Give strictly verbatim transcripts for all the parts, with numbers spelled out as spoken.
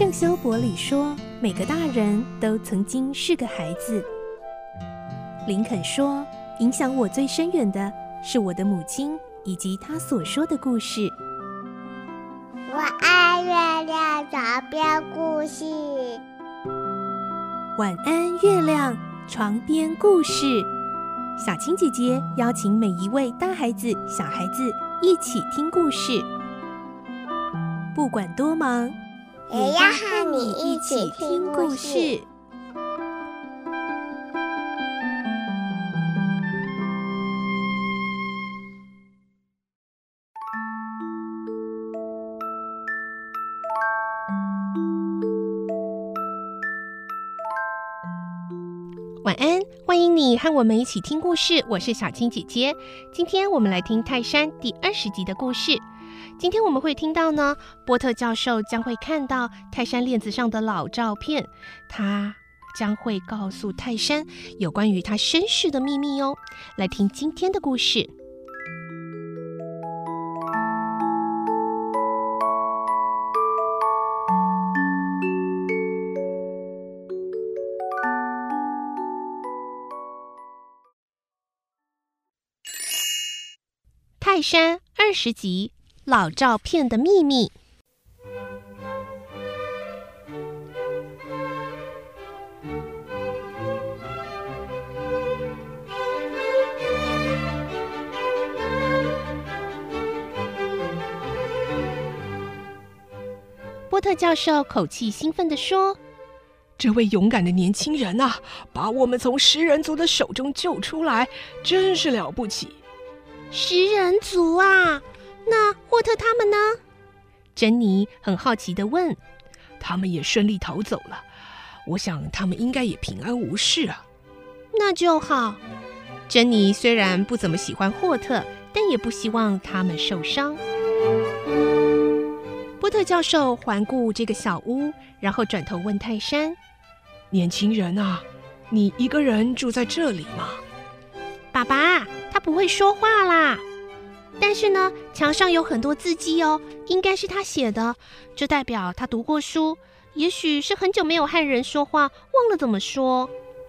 圣修伯里说，每个大人都曾经是个孩子。林肯说，影响我最深远的是我的母亲以及她所说的故事。 我爱月亮床边故事。 晚安，月亮床边故事。小青姐姐邀请每一位大孩子、小孩子一起听故事，不管多忙， 也要和你一起听故事。 晚安，欢迎你和我们一起听故事，我是小青姐姐。今天我们来听泰山第二十集的故事。今天我们会听到呢，波特教授将会看到泰山链子上的老照片，他将会告诉泰山有关于他身世的秘密哦。来听今天的故事。泰山二十集，老照片的秘密。波特教授口气兴奋地说：“ 这位勇敢的年轻人啊，把我们从食人族的手中救出来，真是了不起。” 食人族啊，那霍特他们呢？珍妮很好奇地问。 他们也顺利逃走了，我想他们应该也平安无事啊。 那就好。珍妮虽然不怎么喜欢霍特，但也不希望他们受伤。波特教授环顾这个小屋，然后转头问泰山：“ 年轻人啊，你一个人住在这里吗？” 爸爸，他不会说话啦。但是呢，墙上有很多字迹哦，应该是他写的，这代表他读过书，也许是很久没有和人说话，忘了怎么说。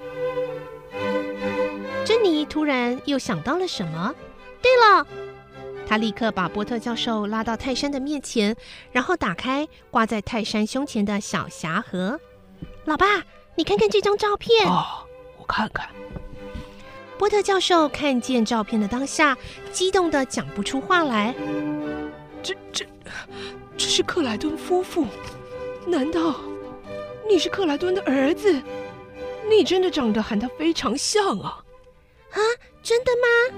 珍妮突然又想到了什么，对了，她立刻把波特教授拉到泰山的面前，然后打开挂在泰山胸前的小匣盒。老爸，你看看这张照片。 哦，我看看。 波特教授看见照片的当下，激动得讲不出话来。 这、这、这是克莱顿夫妇？难道你是克莱顿的儿子？你真的长得和他非常像啊！ 啊，真的吗？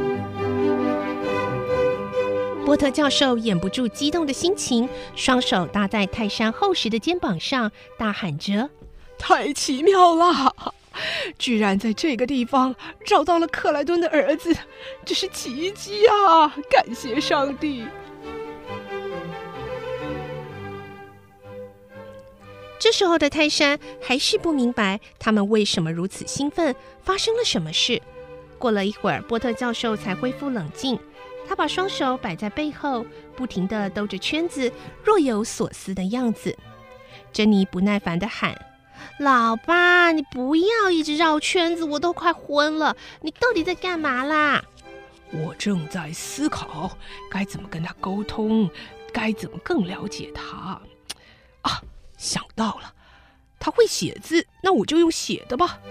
波特教授掩不住激动的心情，双手搭在泰山厚实的肩膀上，大喊着：“ 太奇妙了！居然在这个地方找到了克莱顿的儿子，这是奇迹啊！感谢上帝！” 这时候的泰山还是不明白他们为什么如此兴奋，发生了什么事。过了一会儿，波特教授才恢复冷静，他把双手摆在背后，不停地兜着圈子，若有所思的样子。珍妮不耐烦地喊：“老爸，你不要一直绕圈子，我都快昏了，你到底在干嘛啦？” 我正在思考该怎么跟他沟通，该怎么更了解他。啊，想到了，他会写字，那我就用写的吧。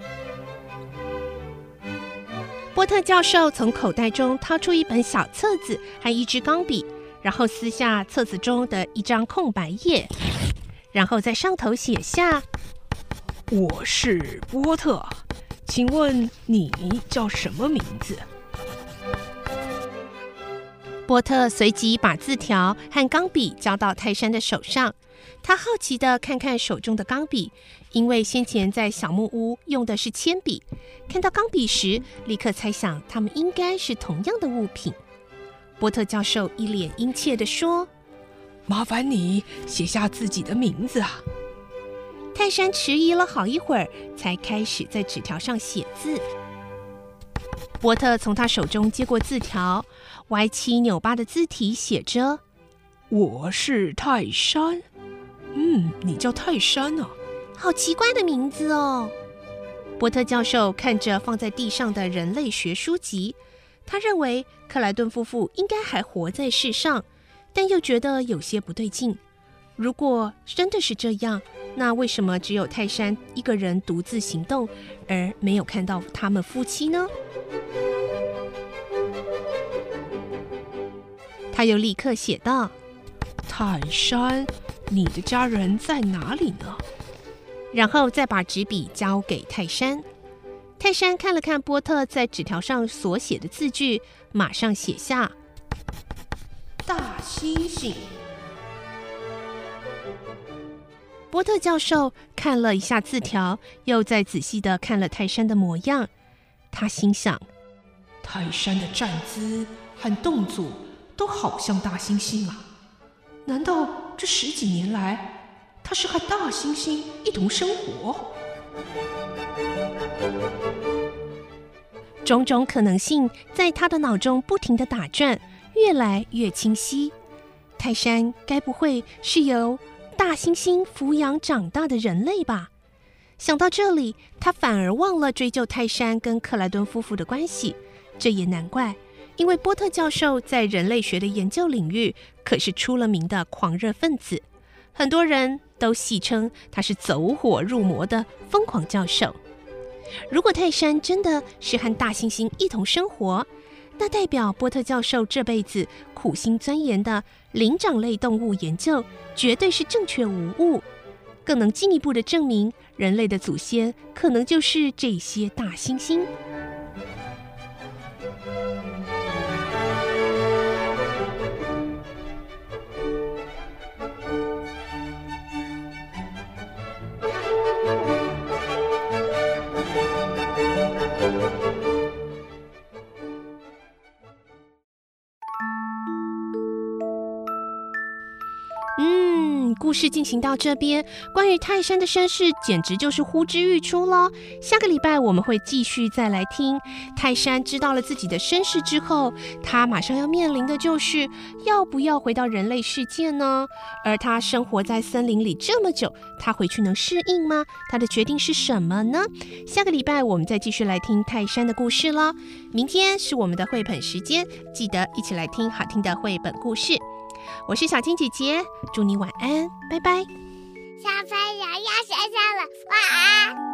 波特教授从口袋中掏出一本小册子和一支钢笔，然后撕下册子中的一张空白页，然后在上头写下：“ 我是波特，请问你叫什么名字？” 波特随即把字条和钢笔交到泰山的手上，他好奇地看看手中的钢笔，因为先前在小木屋用的是铅笔，看到钢笔时立刻猜想它们应该是同样的物品。波特教授一脸殷切地说：“ 麻烦你写下自己的名字啊。” 泰山迟疑了好一会儿，才开始在纸条上写字。波特从他手中接过字条，歪七扭八的字体写着：“ 我是泰山。” 嗯，你叫泰山啊， 好奇怪的名字哦。波特教授看着放在地上的人类学书籍，他认为克莱顿夫妇应该还活在世上，但又觉得有些不对劲。如果真的是这样，那为什么只有泰山一个人独自行动，而没有看到他们夫妻呢？他又立刻写道： 泰山，你的家人在哪里呢？ 然后再把纸笔交给泰山。泰山看了看波特在纸条上所写的字句，马上写下大猩猩。 波特教授看了一下字条，又再仔细地看了泰山的模样。他心想， 泰山的站姿和动作都好像大猩猩啊，难道这十几年来他是和大猩猩一同生活？ 种种可能性在他的脑中不停地打转，越来越清晰。泰山该不会是由大猩猩抚养长大的人类吧？想到这里，他反而忘了追究泰山跟克莱顿夫妇的关系。这也难怪，因为波特教授在人类学的研究领域可是出了名的狂热分子，很多人都戏称他是走火入魔的疯狂教授。如果泰山真的是和大猩猩一同生活，那代表波特教授这辈子苦心钻研的灵长类动物研究绝对是正确无误，更能进一步的证明人类的祖先可能就是这些大猩猩。嗯，故事进行到这边，关于泰山的身世简直就是呼之欲出咯。下个礼拜我们会继续再来听泰山知道了自己的身世之后，他马上要面临的就是要不要回到人类世界呢？而他生活在森林里这么久，他回去能适应吗？他的决定是什么呢？下个礼拜我们再继续来听泰山的故事咯。明天是我们的绘本时间，记得一起来听好听的绘本故事。我是小青姐姐，祝你晚安，拜拜。 小朋友要睡觉了，晚安。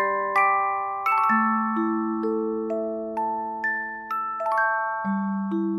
嗯。